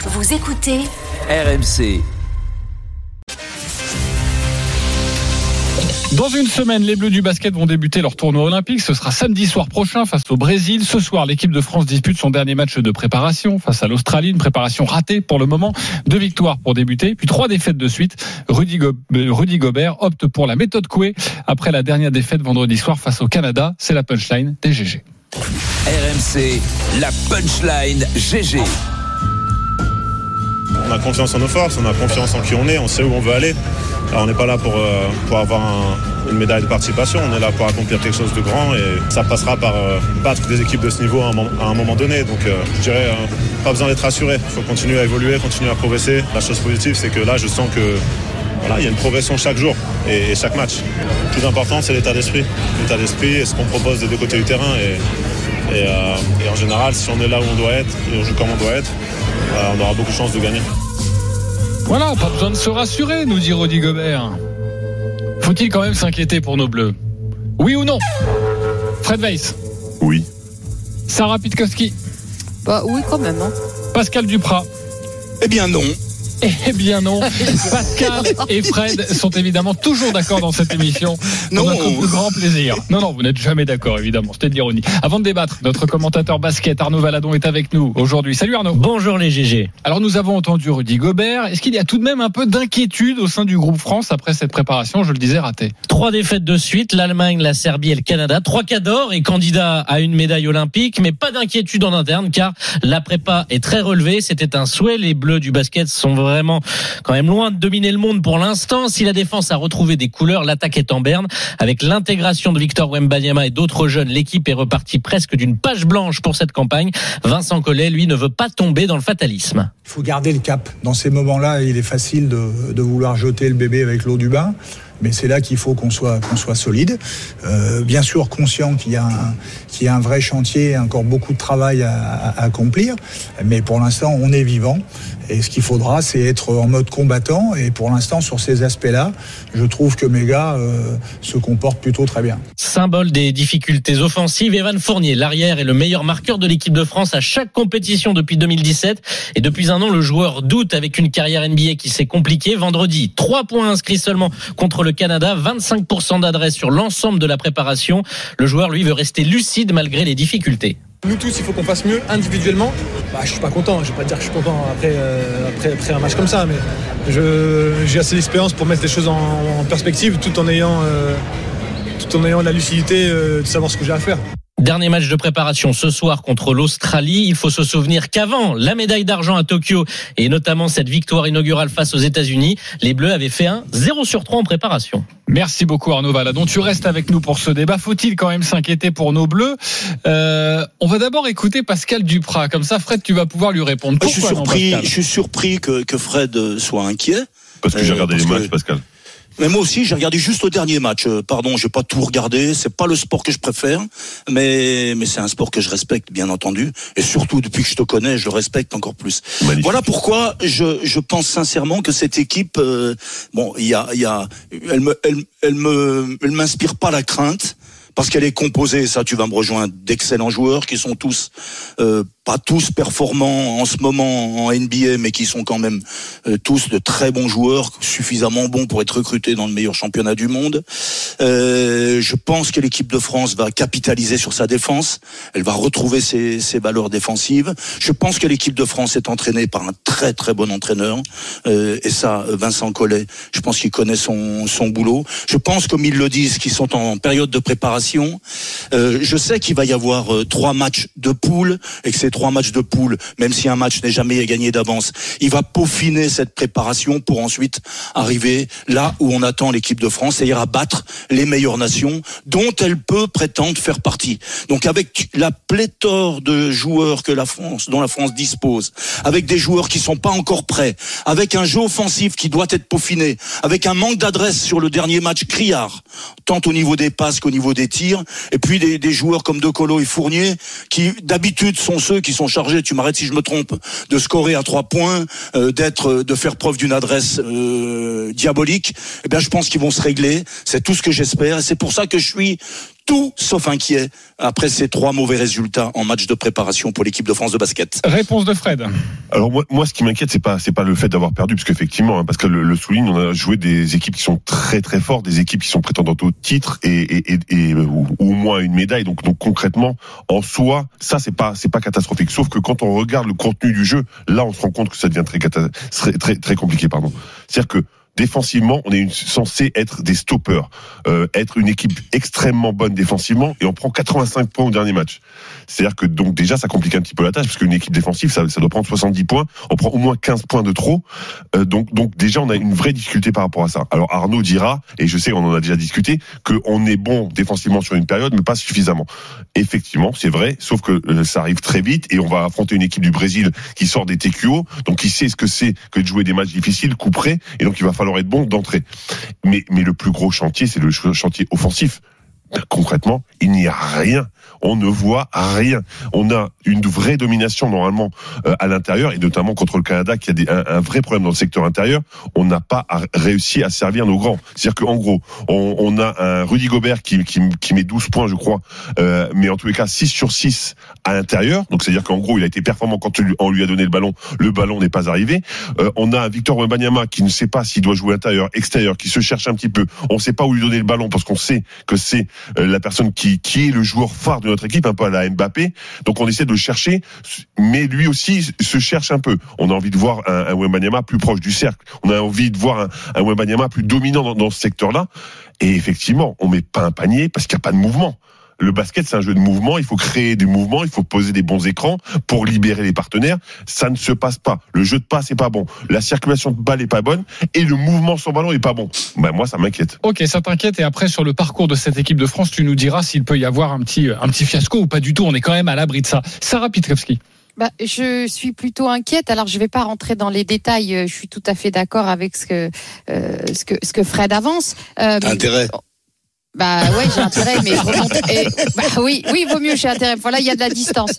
Vous écoutez RMC. Dans une semaine, les Bleus du basket vont débuter leur tournoi olympique. Ce sera samedi soir prochain face au Brésil. Ce soir, l'équipe de France dispute son dernier match de préparation face à l'Australie. Une préparation ratée pour le moment. 2 victoires pour débuter, puis 3 défaites de suite. Rudy Gobert opte pour la méthode Coué après la dernière défaite vendredi soir face au Canada. C'est la punchline des GG. RMC, la punchline GG. On a confiance en nos forces, on a confiance en qui on est, on sait où on veut aller. Alors on n'est pas là pour avoir une médaille de participation, on est là pour accomplir quelque chose de grand et ça passera par battre des équipes de ce niveau à un moment donné. Donc je dirais, pas besoin d'être rassuré, il faut continuer à évoluer, continuer à progresser. La chose positive, c'est que là, je sens que il y a une progression chaque jour et chaque match. Le plus important, c'est l'état d'esprit. L'état d'esprit et ce qu'on propose des deux côtés du terrain. Et en général, si on est là où on doit être et on joue comme on doit être, on aura beaucoup de chances de gagner. Voilà, pas besoin de se rassurer, nous dit Rudy Gobert. Faut-il quand même s'inquiéter pour nos Bleus ? Oui ou non ? Fred Weiss ? Oui. Sarah Pitkowski ? Oui, quand même. Hein. Pascal Duprat ? Eh bien non. Eh bien non. Pascal et Fred sont évidemment toujours d'accord dans cette émission. Non. Pour notre plus grand plaisir. Non, vous n'êtes jamais d'accord, évidemment. C'était de l'ironie. Avant de débattre, notre commentateur basket, Arnaud Valadon, est avec nous aujourd'hui. Salut Arnaud. Bonjour les GG. Alors nous avons entendu Rudy Gobert. Est-ce qu'il y a tout de même un peu d'inquiétude au sein du groupe France après cette préparation, je le disais, ratée ? 3 défaites de suite, l'Allemagne, la Serbie et le Canada. 3 cas d'or et candidat à une médaille olympique, mais pas d'inquiétude en interne car la prépa est très relevée. C'était un souhait. Les Bleus du basket sont vraiment quand même loin de dominer le monde pour l'instant. Si la défense a retrouvé des couleurs, l'attaque est en berne. Avec l'intégration de Victor Wembanyama et d'autres jeunes, l'équipe est repartie presque d'une page blanche pour cette campagne. Vincent Collet, lui, ne veut pas tomber dans le fatalisme. Il faut garder le cap. Dans ces moments-là, il est facile de vouloir jeter le bébé avec l'eau du bain. Mais c'est là qu'il faut qu'on soit solide. Bien sûr, conscient qu'il y a un vrai chantier, encore beaucoup de travail à accomplir. Mais pour l'instant, on est vivant. Et ce qu'il faudra, c'est être en mode combattant. Et pour l'instant, sur ces aspects-là, je trouve que mes gars se comportent plutôt très bien. Symbole des difficultés offensives, Evan Fournier, l'arrière, est le meilleur marqueur de l'équipe de France à chaque compétition depuis 2017. Et depuis un an, le joueur doute avec une carrière NBA qui s'est compliquée. Vendredi, 3 points inscrits seulement contre le Canada, 25% d'adresse sur l'ensemble de la préparation. Le joueur, lui, veut rester lucide malgré les difficultés. Nous tous, il faut qu'on fasse mieux individuellement. Je suis pas content, je vais pas dire que je suis content après un match comme ça, mais j'ai assez d'expérience pour mettre les choses en perspective tout en ayant la lucidité de savoir ce que j'ai à faire. Dernier match de préparation ce soir contre l'Australie. Il faut se souvenir qu'avant la médaille d'argent à Tokyo et notamment cette victoire inaugurale face aux États-Unis, les Bleus avaient fait un 0/3 en préparation. Merci beaucoup Arnaud Valadon. Tu restes avec nous pour ce débat. Faut-il quand même s'inquiéter pour nos Bleus ? On va d'abord écouter Pascal Duprat. Comme ça, Fred, tu vas pouvoir lui répondre. Pourquoi je suis surpris que Fred soit inquiet. Parce que j'ai regardé les matchs, Pascal. Mais moi aussi, j'ai regardé juste le dernier match. Pardon, j'ai pas tout regardé. C'est pas le sport que je préfère, mais c'est un sport que je respecte, bien entendu. Et surtout, depuis que je te connais, je le respecte encore plus. Magnifique. Voilà pourquoi je pense sincèrement que cette équipe, elle m'inspire pas la crainte. Parce qu'elle est composée, ça tu vas me rejoindre, d'excellents joueurs qui sont tous, pas tous performants en ce moment en NBA, mais qui sont quand même tous de très bons joueurs, suffisamment bons pour être recrutés dans le meilleur championnat du monde. Je pense que l'équipe de France va capitaliser sur sa défense, elle va retrouver ses valeurs défensives. Je pense que l'équipe de France est entraînée par un très très bon entraîneur, et ça, Vincent Collet, je pense qu'il connaît son boulot. Je pense, comme ils le disent, qu'ils sont en période de préparation. Je sais qu'il va y avoir 3 matchs de poule et que ces 3 matchs de poule, même si un match n'est jamais gagné d'avance, il va peaufiner cette préparation pour ensuite arriver là où on attend l'équipe de France, c'est-à-dire à battre les meilleures nations dont elle peut prétendre faire partie. Donc avec la pléthore de joueurs dont la France dispose, avec des joueurs qui sont pas encore prêts, avec un jeu offensif qui doit être peaufiné, avec un manque d'adresse sur le dernier match criard, tant au niveau des passes qu'au niveau des tirs, et puis des joueurs comme De Colo et Fournier qui d'habitude sont ceux qui sont chargés, tu m'arrêtes si je me trompe, de scorer à 3 points, de faire preuve d'une adresse diabolique. Eh bien je pense qu'ils vont se régler, c'est tout ce que j'espère, et c'est pour ça que je suis tout sauf inquiet après ces 3 mauvais résultats en match de préparation pour l'équipe de France de basket. Réponse de Fred. Alors moi, ce qui m'inquiète, c'est pas le fait d'avoir perdu, parce qu'effectivement, parce que le souligne, on a joué des équipes qui sont très très fortes, des équipes qui sont prétendantes au titre et ou au moins une médaille. Donc concrètement, en soi, ça c'est pas catastrophique. Sauf que quand on regarde le contenu du jeu, là, on se rend compte que ça devient très compliqué, pardon. C'est-à-dire que défensivement, on est censé être des stoppers, être une équipe extrêmement bonne défensivement, et on prend 85 points au dernier match. C'est-à-dire que donc déjà ça complique un petit peu la tâche, parce qu'une équipe défensive ça doit prendre 70 points, on prend au moins 15 points de trop, donc déjà on a une vraie difficulté par rapport à ça. Alors Arnaud dira, et je sais on en a déjà discuté, qu'on est bon défensivement sur une période, mais pas suffisamment. Effectivement, c'est vrai, sauf que ça arrive très vite, et on va affronter une équipe du Brésil qui sort des TQO, donc qui sait ce que c'est que de jouer des matchs difficiles, coup près, et donc il va falloir être bon d'entrée. Mais le plus gros chantier, c'est le chantier offensif. Concrètement, il n'y a rien. On ne voit rien. On a une vraie domination normalement à l'intérieur, et notamment contre le Canada qui a un vrai problème dans le secteur intérieur. On n'a pas réussi à servir nos grands. C'est-à-dire qu'en gros, on a un Rudy Gobert qui met 12 points, je crois, mais en tous les cas 6 sur 6 à l'intérieur. Donc c'est-à-dire qu'en gros, il a été performant quand on lui a donné le ballon n'est pas arrivé. On a un Victor Wembanyama qui ne sait pas s'il doit jouer intérieur, extérieur, qui se cherche un petit peu. On ne sait pas où lui donner le ballon, parce qu'on sait que c'est la personne qui est le joueur phare de notre équipe, un peu à la Mbappé. Donc on essaie de le chercher, mais lui aussi se cherche un peu. On a envie de voir un Wembanyama plus proche du cercle. On a envie de voir un Wembanyama plus dominant dans ce secteur-là. Et effectivement, on met pas un panier parce qu'il n'y a pas de mouvement. Le basket, c'est un jeu de mouvement. Il faut créer des mouvements, il faut poser des bons écrans pour libérer les partenaires. Ça ne se passe pas. Le jeu de passe est pas bon. La circulation de balle est pas bonne. Et le mouvement sans ballon est pas bon. Moi, ça m'inquiète. Ok, ça t'inquiète. Et après, sur le parcours de cette équipe de France, tu nous diras s'il peut y avoir un petit fiasco ou pas du tout. On est quand même à l'abri de ça. Sarah Pietrzewski. Je suis plutôt inquiète. Alors, je vais pas rentrer dans les détails. Je suis tout à fait d'accord avec ce que Fred avance. Intérêt. Ouais, j'ai intérêt, mais je remonte. Oui, vaut mieux, j'ai intérêt. Voilà, il y a de la distance.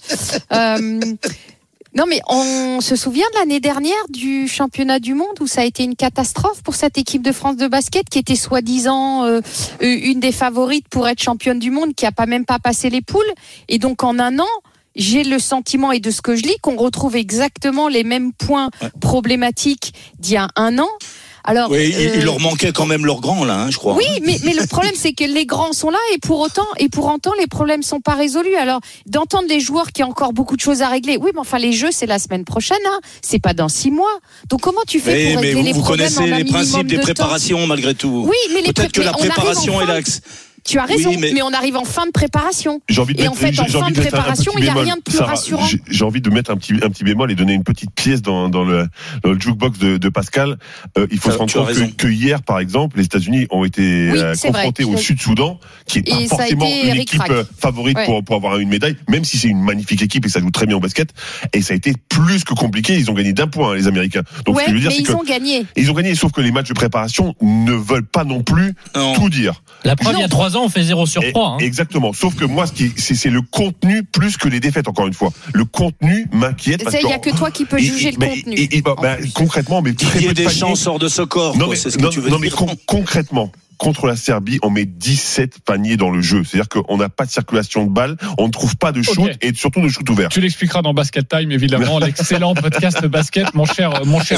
Non, mais on se souvient de l'année dernière du championnat du monde où ça a été une catastrophe pour cette équipe de France de basket qui était soi-disant une des favorites pour être championne du monde, qui a même pas passé les poules. Et donc, en un an, j'ai le sentiment, et de ce que je lis, qu'on retrouve exactement les mêmes points problématiques d'il y a un an. Alors, oui, il leur manquait quand même leurs grands là, je crois. Oui, mais le problème c'est que les grands sont là, et pour autant les problèmes sont pas résolus. Alors, d'entendre les joueurs qu'il y a encore beaucoup de choses à régler. Oui, mais enfin les jeux c'est la semaine prochaine, c'est pas dans 6 mois. Donc comment tu fais pour régler les problèmes en un minimum de temps ? Vous connaissez les principes des préparations malgré tout. Oui, mais peut-être que la préparation est l'axe. Tu as raison, mais on arrive en fin de préparation. En fin de préparation, il n'y a rien de plus rassurant. J'ai envie de mettre un petit bémol et donner une petite pièce dans le jukebox de Pascal. Il faut se rendre compte que hier, par exemple, les États-Unis ont été confrontés au Sud-Soudan, qui est pas forcément une équipe favorite pour avoir une médaille, même si c'est une magnifique équipe et ça joue très bien au basket. Et ça a été plus que compliqué. Ils ont gagné d'1 point, les Américains. Donc, ce que je veux dire, c'est ont gagné. Ils ont gagné, sauf que les matchs de préparation ne veulent pas non plus tout dire. La preuve, il y a 3 ans, on fait 0 sur 3. Exactement. Sauf que moi, c'est le contenu plus que les défaites, encore une fois. Le contenu m'inquiète. Il n'y a que toi qui peux juger le contenu. Concrètement, mais Didier Deschamps sort de ce corps. C'est ce que tu veux dire. Mais concrètement, contre la Serbie, on met 17 paniers dans le jeu. C'est-à-dire qu'on n'a pas de circulation de balles, on ne trouve pas de shoot et surtout de shoot ouvert. Tu l'expliqueras dans Basket Time, évidemment, l'excellent podcast basket, mon cher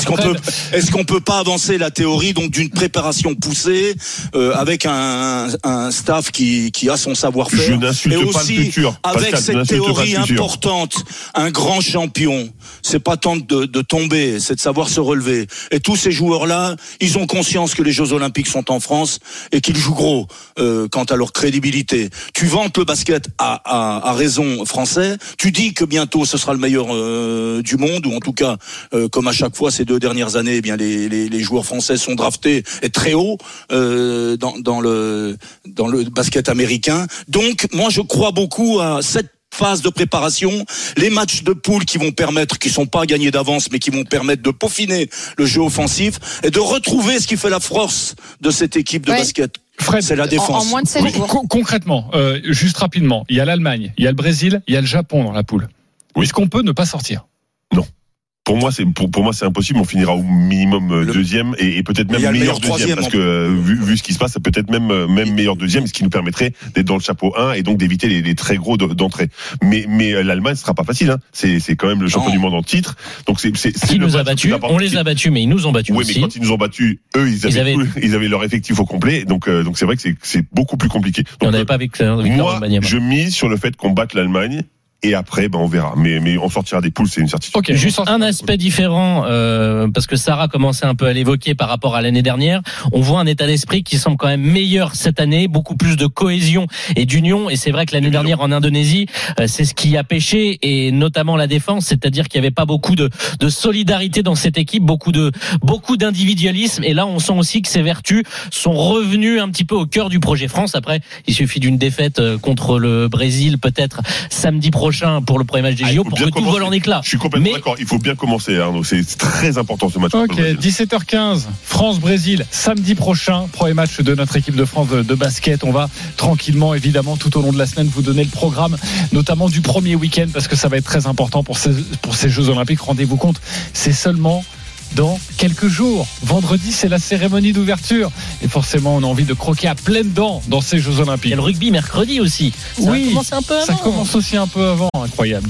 Est-ce qu'on peut pas avancer la théorie donc d'une préparation poussée avec un staff qui a son savoir-faire. Je n'insulte pas le futur. Avec Pascal, cette théorie importante, un grand champion, c'est pas tant de tomber, c'est de savoir se relever. Et tous ces joueurs-là, ils ont conscience que les Jeux Olympiques sont en France et qu'ils jouent gros quant à leur crédibilité. Tu vantes le basket à raison français, tu dis que bientôt ce sera le meilleur du monde, ou en tout cas comme à chaque fois ces 2 dernières années, eh bien les joueurs français sont draftés et très haut dans le basket américain. Donc moi je crois beaucoup à cette phase de préparation, les matchs de poule qui sont pas gagnés d'avance, mais qui vont permettre de peaufiner le jeu offensif et de retrouver ce qui fait la force de cette équipe de basket. Fred, c'est la défense. En moins de 7 jours. Concrètement, juste rapidement, il y a l'Allemagne, il y a le Brésil, il y a le Japon dans la poule. Est-ce qu'on peut ne pas sortir ? Non. Pour moi, c'est impossible. On finira au minimum deuxième et peut-être même meilleur deuxième, parce que vu ce qui se passe, c'est peut-être même meilleur deuxième, ce qui nous permettrait d'être dans le chapeau 1 et donc d'éviter les très gros d'entrée. Mais l'Allemagne, ce sera pas facile. Hein. C'est quand même le champion du monde en titre. Donc c'est qui nous a battus. On les a battus, mais ils nous ont battus aussi. Oui, mais quand ils nous ont battus, eux, ils avaient leur effectif au complet. Donc c'est vrai que c'est beaucoup plus compliqué. Donc, on n'avait pas avec moi, je mise sur le fait qu'on batte l'Allemagne. Et après, on verra. Mais on sortira des poules, c'est une certitude. Okay, juste un aspect différent, parce que Sarah commençait un peu à l'évoquer par rapport à l'année dernière. On voit un état d'esprit qui semble quand même meilleur cette année, beaucoup plus de cohésion et d'union. Et c'est vrai que l'année dernière en Indonésie, c'est ce qui a pêché, et notamment la défense, c'est-à-dire qu'il n'y avait pas beaucoup de solidarité dans cette équipe, beaucoup d'individualisme. Et là, on sent aussi que ces vertus sont revenues un petit peu au cœur du projet France. Après, il suffit d'une défaite contre le Brésil, peut-être samedi prochain, pour le premier match des JO, pour que tout vole en éclat. Je suis complètement d'accord. Il faut bien commencer, Arnaud. C'est très important ce match. Ok, 17h15, France-Brésil, samedi prochain. Premier match de notre équipe de France de basket. On va tranquillement, évidemment, tout au long de la semaine, vous donner le programme, notamment du premier week-end, parce que ça va être très important pour ces Jeux Olympiques. Rendez-vous compte, c'est seulement dans quelques jours. Vendredi, c'est la cérémonie d'ouverture. Et forcément, on a envie de croquer à pleines dents dans ces Jeux Olympiques. Il y a le rugby mercredi aussi. Ça commence un peu avant. Ça commence aussi un peu avant. Incroyable.